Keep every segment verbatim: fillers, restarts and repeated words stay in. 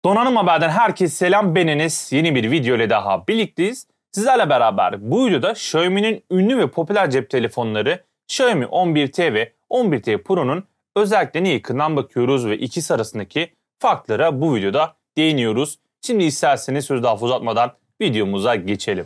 Donanım Haber'den herkese selam, ben Enes. Yeni bir video ile daha birlikteyiz. Sizlerle beraber bu videoda Xiaomi'nin ünlü ve popüler cep telefonları Xiaomi on bir T ve on bir T Pro'nun özelliklerine yakından bakıyoruz ve ikisi arasındaki farklara bu videoda değiniyoruz. Şimdi isterseniz sözü daha fazla uzatmadan videomuza geçelim.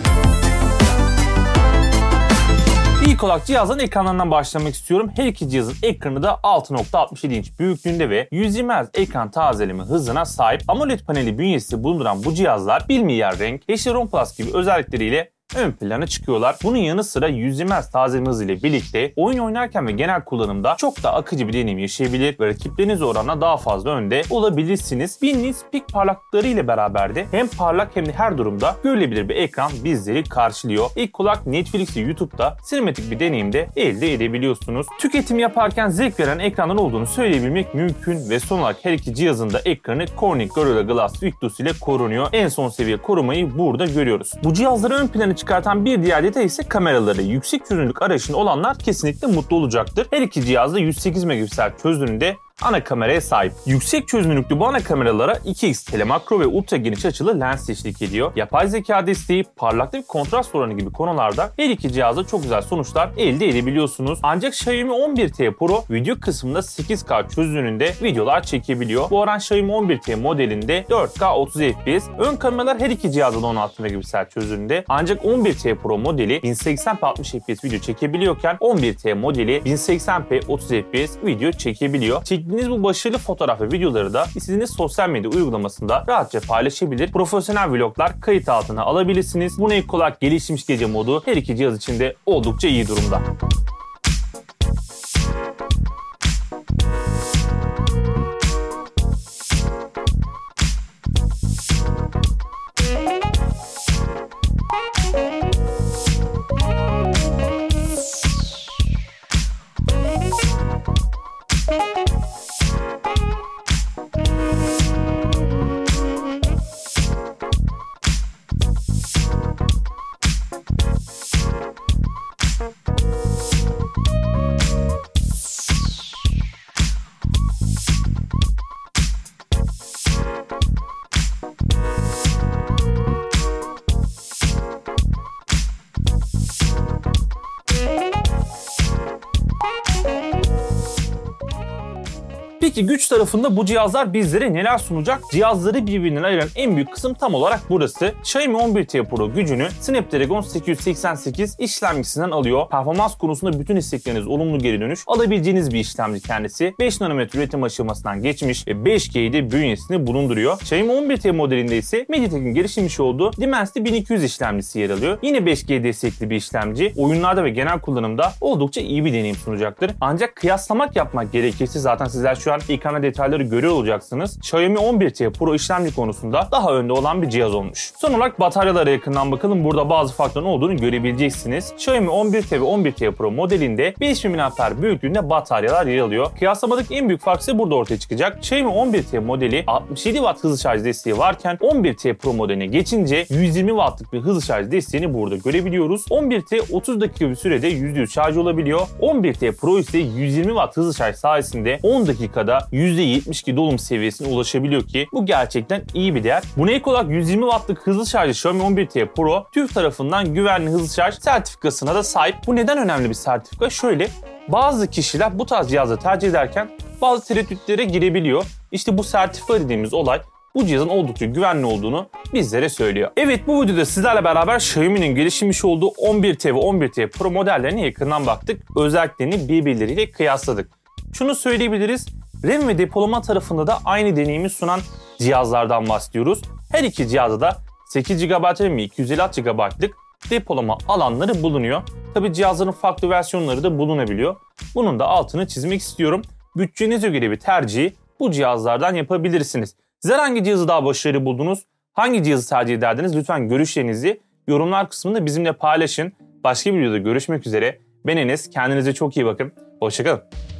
İlk olarak cihazın ekranlarından başlamak istiyorum. Her iki cihazın ekranı da altı nokta altmış yedi inç büyüklüğünde ve yüz yirmi hertz ekran tazeleme hızına sahip. AMOLED paneli bünyesinde bulunduran bu cihazlar bir milyar renk, H D R Plus gibi özellikleriyle ön plana çıkıyorlar. Bunun yanı sıra yüz yirmi hertz tazeleme hızı ile birlikte oyun oynarken ve genel kullanımda çok daha akıcı bir deneyim yaşayabilir ve rakiplerinize oranla daha fazla önde olabilirsiniz. Bir nits pik parlaklıkları ile beraber de hem parlak hem de her durumda görülebilir bir ekran bizleri karşılıyor. İlk olarak Netflix ve YouTube'da sinematik bir deneyim de elde edebiliyorsunuz. Tüketim yaparken zevk veren ekranlar olduğunu söyleyebilmek mümkün ve son olarak her iki cihazın da ekranı Corning Gorilla Glass Victus ile korunuyor. En son seviye korumayı burada görüyoruz. Bu cihazları ön plana çıkartan bir diğer detay ise kameraları. Yüksek çözünürlük arayışında olanlar kesinlikle mutlu olacaktır. Her iki cihaz da yüz sekiz megapiksel çözünürlüğünde ana kameraya sahip. Yüksek çözünürlüklü bu ana kameralara iki x telemakro ve ultra geniş açılı lens eşlik ediyor. Yapay zeka desteği, parlaklık ve kontrast oranı gibi konularda her iki cihazda çok güzel sonuçlar elde edebiliyorsunuz. Ancak Xiaomi on bir T Pro video kısmında sekiz K çözünürlüğünde videolar çekebiliyor. Bu oran Xiaomi on bir T modelinde dört K otuz F P S. Ön kameralar her iki cihazda da on altı megapiksel çözünürlüğünde. Ancak on bir T Pro modeli bin seksen p altmış F P S video çekebiliyorken on bir T modeli bin seksen p otuz F P S video çekebiliyor. Çektiğiniz bu başarılı fotoğraf ve videoları da istediğiniz sosyal medya uygulamasında rahatça paylaşabilir. Profesyonel vloglar kayıt altına alabilirsiniz. Buna ek olarak gelişmiş gece modu her iki cihaz için de oldukça iyi durumda. Peki güç tarafında bu cihazlar bizlere neler sunacak? Cihazları birbirinden ayıran en büyük kısım tam olarak burası. Xiaomi on bir T Pro gücünü Snapdragon sekiz yüz seksen sekiz işlemcisinden alıyor. Performans konusunda bütün istekleriniz olumlu geri dönüş alabileceğiniz bir işlemci kendisi. beş nanometre üretim aşamasından geçmiş ve beş G'de bünyesinde bulunduruyor. Xiaomi on bir T modelinde ise MediaTek'in geliştirmiş olduğu Dimensity bin iki yüz işlemcisi yer alıyor. Yine beş G destekli bir işlemci. Oyunlarda ve genel kullanımda oldukça iyi bir deneyim sunacaktır. Ancak kıyaslamak yapmak gerekirse zaten sizler şu an ekranda detayları görüyor olacaksınız. Xiaomi on bir T Pro işlemci konusunda daha önde olan bir cihaz olmuş. Son olarak bataryalara yakından bakalım. Burada bazı farkların olduğunu görebileceksiniz. Xiaomi on bir T ve on bir T Pro modelinde beş bin miliamper büyüklüğünde bataryalar yer alıyor. Kıyaslamadaki en büyük fark ise burada ortaya çıkacak. Xiaomi on bir T modeli altmış yedi watt hızlı şarj desteği varken on bir T Pro modeline geçince yüz yirmi wattlık bir hızlı şarj desteğini burada görebiliyoruz. on bir T otuz dakika bir sürede yüzde yüz şarj olabiliyor. on bir T Pro ise yüz yirmi watt hızlı şarj sayesinde on dakikada yüzde yetmiş iki dolum seviyesine ulaşabiliyor ki bu gerçekten iyi bir değer. Buna ek olarak yüz yirmi wattlık hızlı şarjlı Xiaomi on bir T Pro TÜV tarafından güvenli hızlı şarj sertifikasına da sahip. Bu neden önemli bir sertifika? Şöyle, bazı kişiler bu tarz cihazı tercih ederken bazı tereddütlere girebiliyor. İşte bu sertifika dediğimiz olay bu cihazın oldukça güvenli olduğunu bizlere söylüyor. Evet, bu videoda sizlerle beraber Xiaomi'nin geliştirmiş olduğu on bir T ve on bir T Pro modellerine yakından baktık. Özelliklerini birbirleriyle kıyasladık. Şunu söyleyebiliriz. RAM ve depolama tarafında da aynı deneyimi sunan cihazlardan bahsediyoruz. Her iki cihazda da sekiz gigabayt RAM ve iki yüz elli altı gigabaytlık depolama alanları bulunuyor. Tabi cihazların farklı versiyonları da bulunabiliyor. Bunun da altını çizmek istiyorum. Bütçenize göre bir tercihi bu cihazlardan yapabilirsiniz. Sizler hangi cihazı daha başarılı buldunuz? Hangi cihazı tercih ederdiniz? Lütfen görüşlerinizi yorumlar kısmında bizimle paylaşın. Başka bir videoda görüşmek üzere. Ben Enes. Kendinize çok iyi bakın. Hoşça kalın.